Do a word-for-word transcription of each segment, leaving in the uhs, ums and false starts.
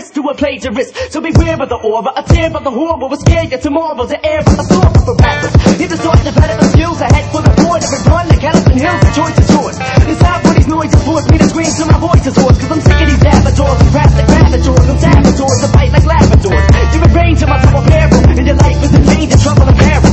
dangerous to a plagiarist. So beware of the aura, a tear of the horrible will scare you tomorrow. The air of the storm for rappers. Hit the source, develop the skills ahead for the board. Every run like Allison Hills, the choice is yours. Decide what these noises force me to scream till my voice is hoarse. Cause I'm sick of these avatars who rap like Ravageurs and saboteurs to fight like Labradors. You're in range of my double barrel, and your life is in danger, trouble and peril.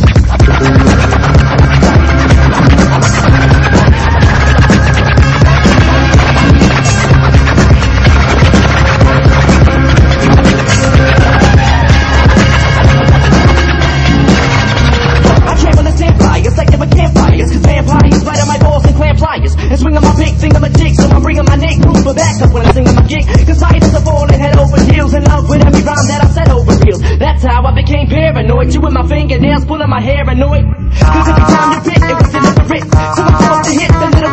And swinging my big finger, my dick, so I'm bringing my neck proof for back up when I'm singing my gig. Cause scientists are falling head over heels in love with every rhyme that I said over reels. That's how I became paranoid, chewing my fingernails, pulling my hair annoyed. Cause every time you bit, it was deliberate. So I'm forced to hit the little